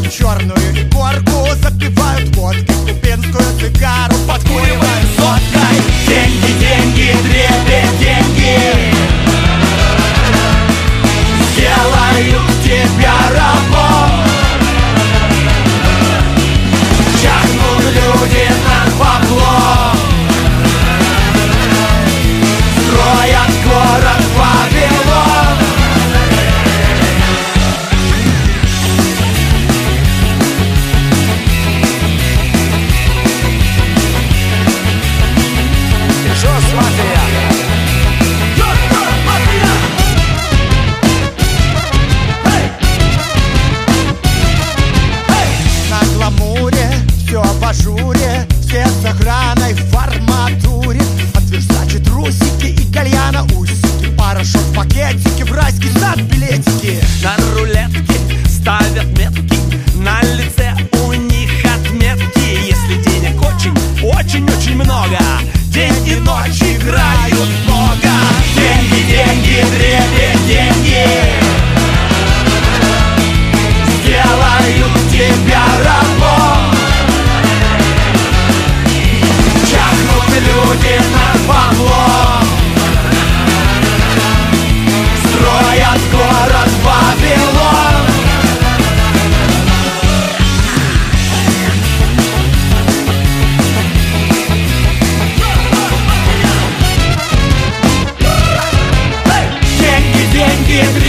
черную икорку, запивают водки, кубинскую сигару, подкуривают соткой. Деньги, деньги, дребедень, деньги сделают тебя рабом. Чахнут люди на бабло, строят город Вавилон. В ажуре, все с охраной в форматуре. От Версачи трусики и кальяна усики, порошок пакетики, в райский сад билетики. На рулетке ставят метки, на лице у них отметки. Если денег очень, очень-очень много, день и ночь играют в Бога. Деньги, деньги, дребедень, деньги сделают тебя рабом. Люди на бабло строят город Вавилон. Деньги, деньги,